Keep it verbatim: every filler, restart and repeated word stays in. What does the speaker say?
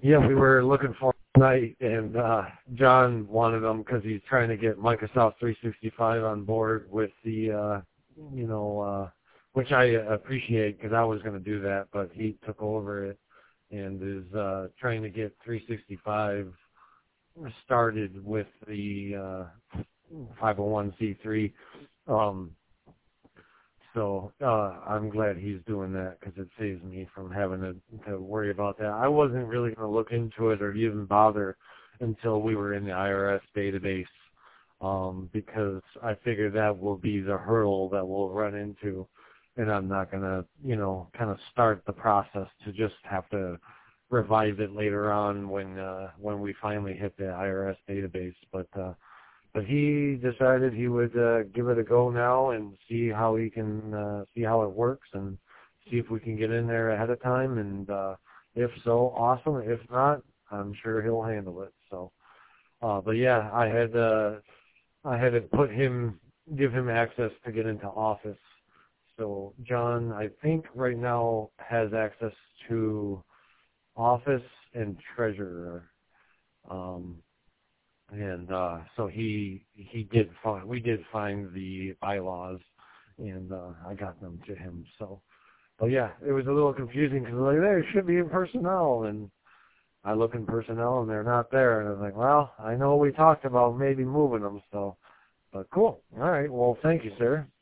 Yeah, we were looking for them tonight, and uh, John wanted them because he's trying to get Microsoft three sixty-five on board with the, uh, you know, uh, which I appreciate because I was going to do that, but he took over it and is uh, trying to get three sixty-five started with the uh, five oh one c three. Um, So uh, I'm glad he's doing that because it saves me from having to, to worry about that. I wasn't really going to look into it or even bother until we were in the I R S database um, because I figure that will be the hurdle that we'll run into, and I'm not going to, you know, kind of start the process to just have to revive it later on when uh, when we finally hit the I R S database. But uh, But he decided he would uh, give it a go now and see how he can uh, see how it works and see if we can get in there ahead of time. And uh, if so, awesome. If not, I'm sure he'll handle it. So, uh, but yeah, I had uh, I had to put him give him access to get into Office. So John, I think right now has access to Office and Treasurer. Um, And uh, so he he did find we did find the bylaws, and uh, I got them to him. So, but yeah, it was a little confusing because like they should be in personnel, and I look in personnel and they're not there, and I was like, well, I know we talked about maybe moving them. So, but cool. All right. Well, thank you, sir.